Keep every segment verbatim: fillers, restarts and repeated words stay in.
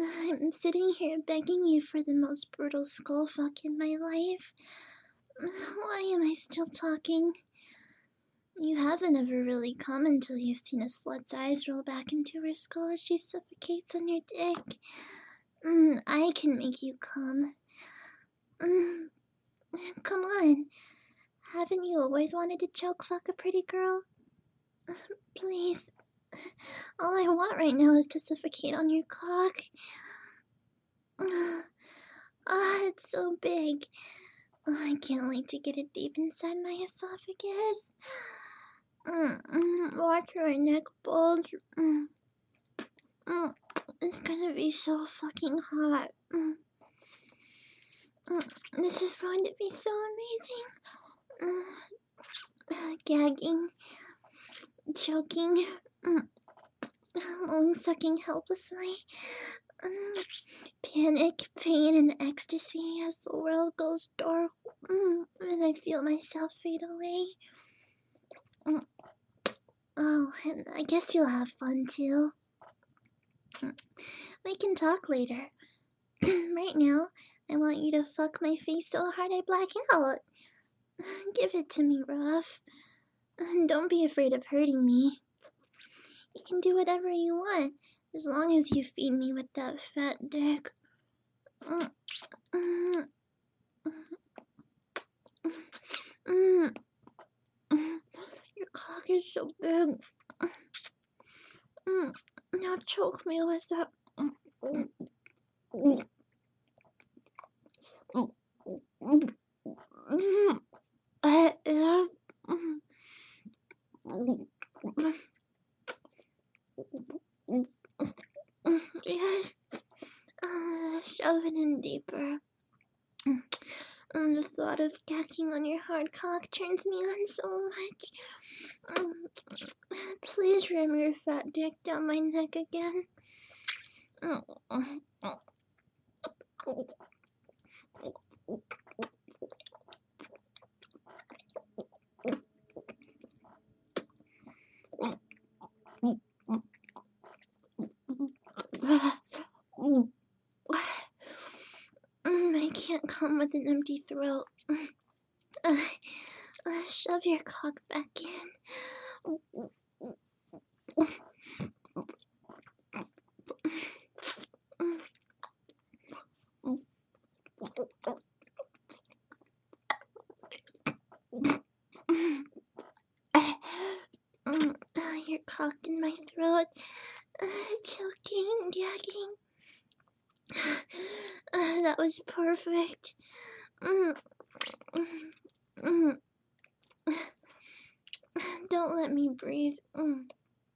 I'm sitting here begging you for the most brutal skull fuck in my life. Why am I still talking? You haven't ever really come until you've seen a slut's eyes roll back into her skull as she suffocates on your dick. Mm, I can make you come. Mm, come on. Haven't you always wanted to choke fuck a pretty girl? Please. All I want right now is to suffocate on your cock. Ah, it's so big. Oh, I can't wait to get it deep inside my esophagus. Mm, mm, watch your neck bulge. Mm, mm, it's gonna be so fucking hot. Mm, mm, this is going to be so amazing. Mm, gagging, choking, mm, long sucking helplessly. Mm, panic, pain, and ecstasy as the world goes dark, mm, and I feel myself fade away. Mm. Oh, and I guess you'll have fun too. We can talk later. Right now, I want you to fuck my face so hard I black out. Give it to me, Ruff. Don't be afraid of hurting me. You can do whatever you want, as long as you feed me with that fat dick. Mm. Mm. Mm. Mm. Your cock is so big. Mm. Now choke me with that. Mm. Mm. Mm. I love. Yes. Uh, shove it in deeper. And the thought of gagging on your hard cock turns me on so much. Um, please ram your fat dick down my neck again. I can't come with an empty throat. Uh, uh, shove your cock back in. Uh, you're cocked in my throat. Uh, choking, gagging. Uh, that was perfect. Mm. Mm. Don't let me breathe. Mm.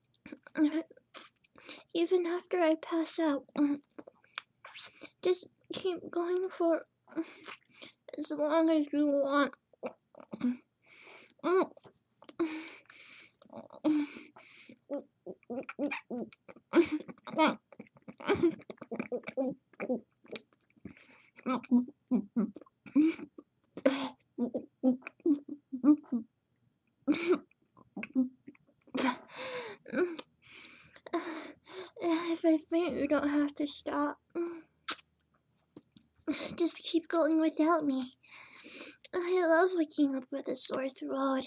Even after I pass out, mm. Just keep going for as long as you want. Mm. If I faint, you don't have to stop. Just keep going without me. I love waking up with a sore throat.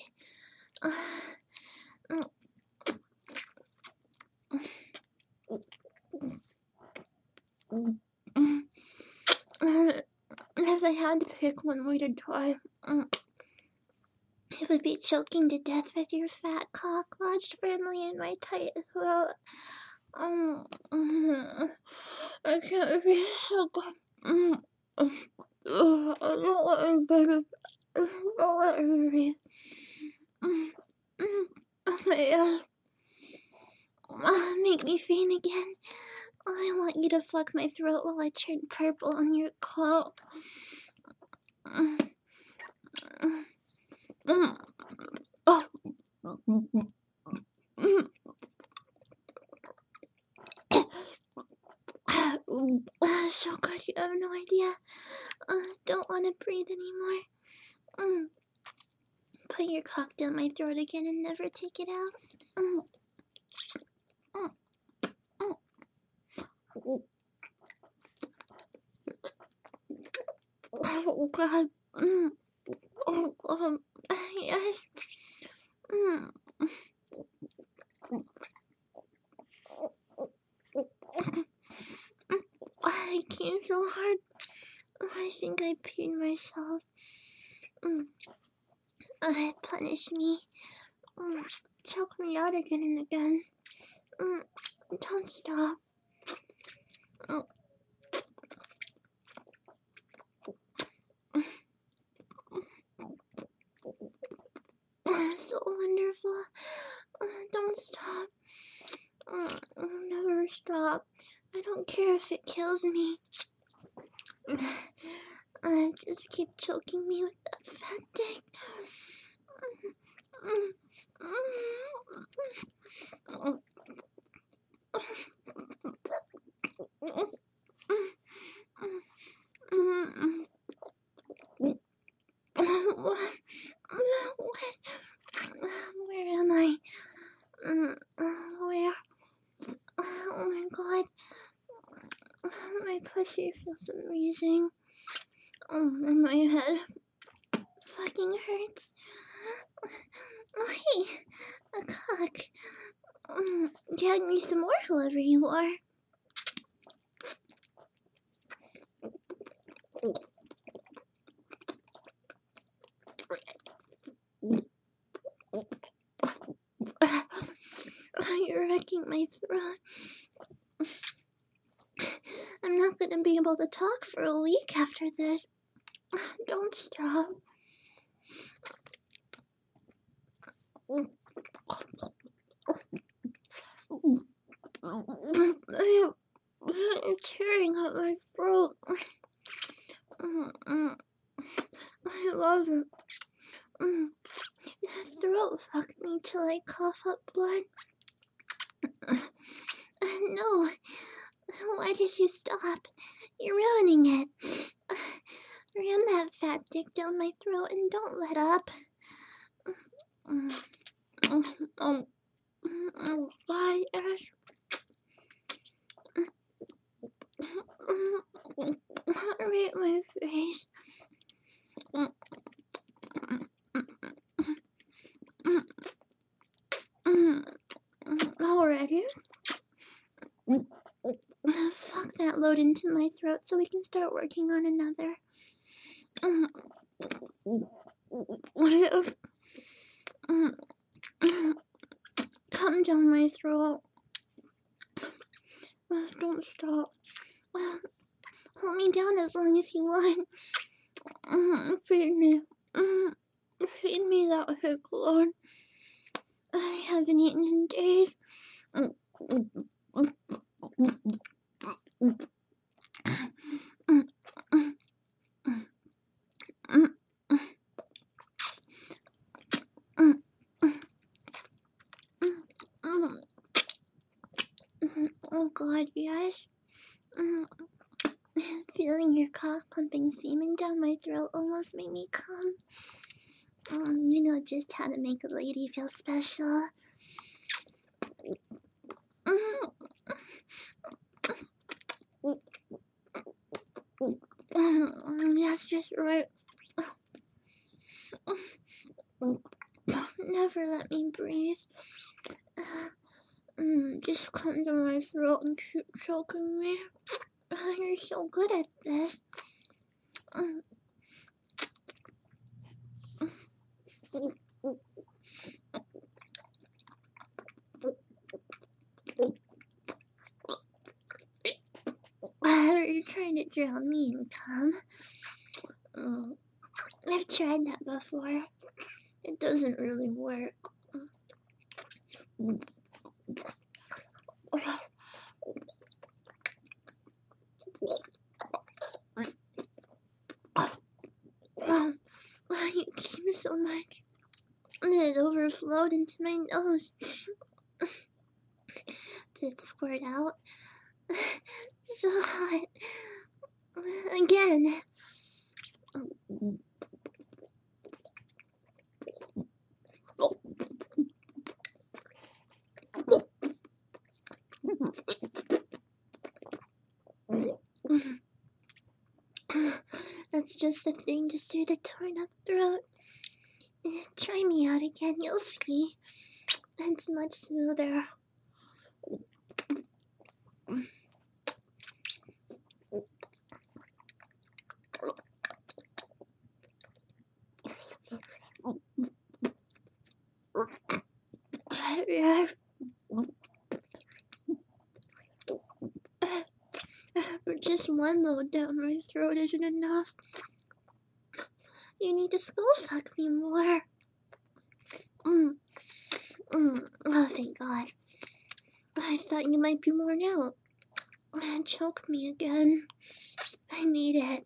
If I had to pick one way to try, it would be choking to death with your fat cock lodged firmly in my tight throat. Um, I can't be so good. Um, uh, don't let me breathe. Don't let me breathe. Um, oh my God. Uh, make me faint again. I want you to fuck my throat while I turn purple on your cock. Um, um, oh. So good, you have no idea. Uh, don't want to breathe anymore. Mm. Put your cock down my throat again and never take it out. Mm. Mm. Mm. Oh God. Mm. Oh God. Yes. Mm. I came so hard. I think I peed myself. Mm. Uh, punish me. Mm. Choke me out again and again. Mm. Don't stop. Mm. So wonderful. Uh, don't stop. Uh, never stop. I don't care if it kills me. Uh, just keep choking me with that fat dick. What? What? Where am I? Where? Oh my God. My pussy feels amazing. Oh, and my head fucking hurts. Oh, hey, a cock. Um, Tag me some more, whoever you are. You're wrecking my throat. I'm not gonna be able to talk for a week after this. Don't stop. I'm tearing up my throat. I love it. Throat fuck me till I cough up blood. No. Why did you stop? You're ruining it. Ram that fat dick down my throat and don't let up. Oh, oh, oh God, yes. Right in my face. Already? Fuck that load into my throat so we can start working on another. What if... Come down my throat. Don't stop. Hold me down as long as you want. Feed me. Feed me that hook, Lord. I haven't eaten in days. Oh God, yes. Feeling your cock pumping semen down my throat almost made me come. Um, you know just how to make a lady feel special. That's just right. Never let me breathe. Mm, just come to my throat and keep choking me. You're so good at this. Mm. Are you trying to drown me in cum? Mm. I've tried that before. It doesn't really work. Why you came so much? And it overflowed into my nose. Did it squirt out? So hot. Again. That's just the thing to suit a torn up throat. Try me out again, you'll see. It's much smoother. Yeah. But just one load down my throat isn't enough. You need to skull fuck me more. Mm. Mm. Oh, thank God. I thought you might be worn out. Choke me again. I need it.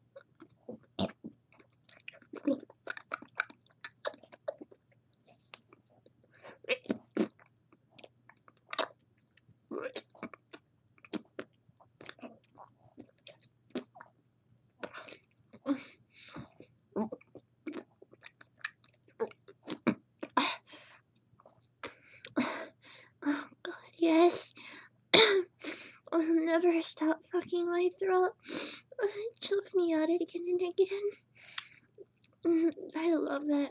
Oh God, yes. I'll never stop fucking my throat. Choke me at it again and again. I love it.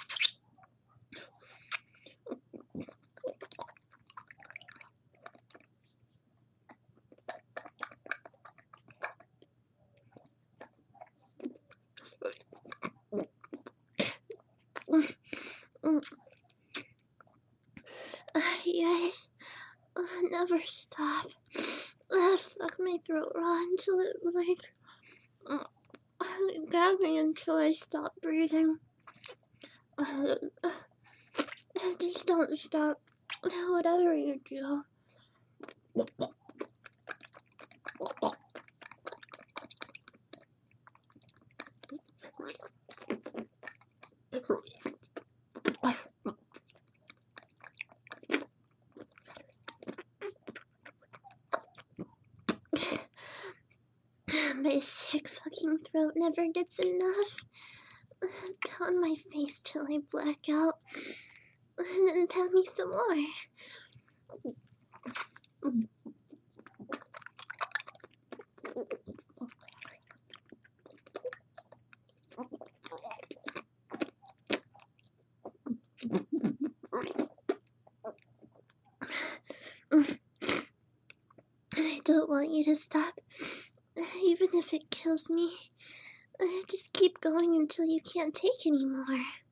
Uh, yes. Uh, never stop. Uh, suck my throat raw until it, like, uh, gag me until I stop breathing. Uh, uh, just don't stop. Whatever you do. My sick fucking throat never gets enough. Pound my face till I black out. And then pound me some more. I don't want you to stop, even if it kills me. Just keep going until you can't take anymore.